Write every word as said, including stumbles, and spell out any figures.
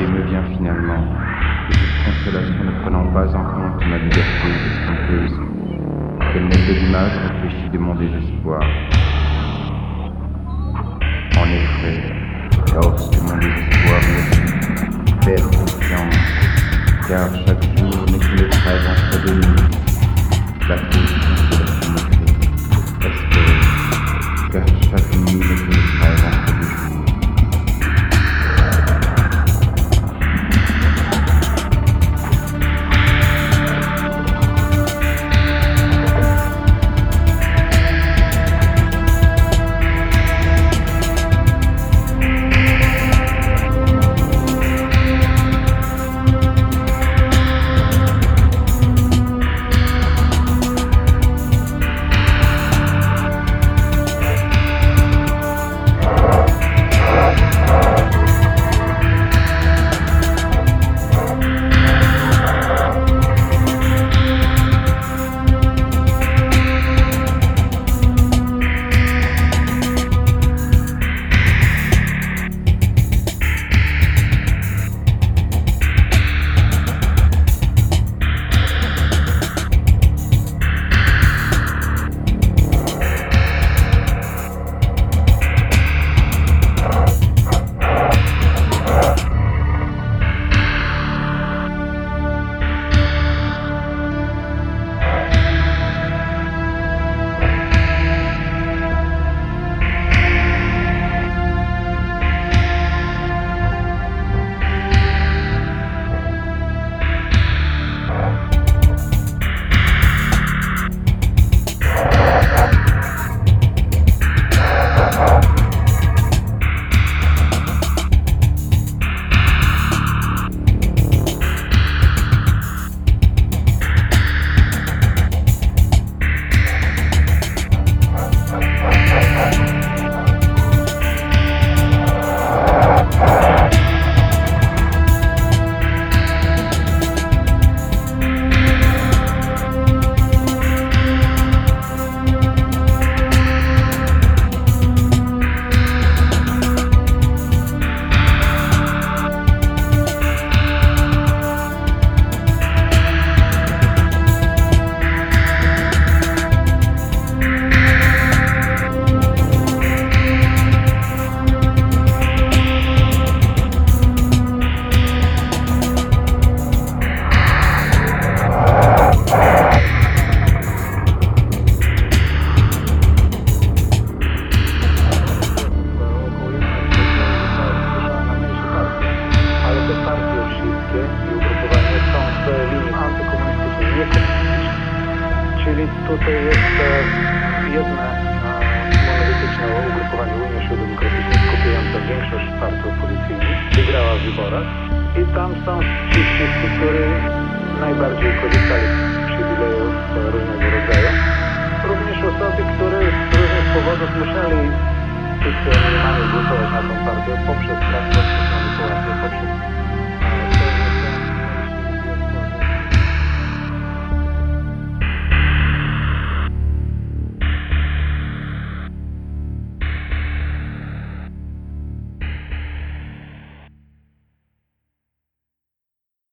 et me vient finalement que cette constellation ne prenant pas en compte ma liberté estompeuse, qu'elle n'est que l'image réfléchie de mon désespoir. En effet, lorsque mon désespoir me suit, faire confiance, car chaque jour n'est que le rêve entre deux nuits, la fausse constellation me fait espérer, car chaque nuit n'est que le rêve entre deux jours. Czyli tutaj jest jedno monolityczne ugrupowanie Unia Śródodemokratyczna skupiające większość partii opozycyjnych, wygrała w wyborach i tam są ci wszyscy, którzy najbardziej korzystali z przywilejów różnego rodzaju. Również osoby, które z różnych powodów musieli wszyscy minimalnie głosować na tą partię poprzez pracę, poprzez manipulację, poprzez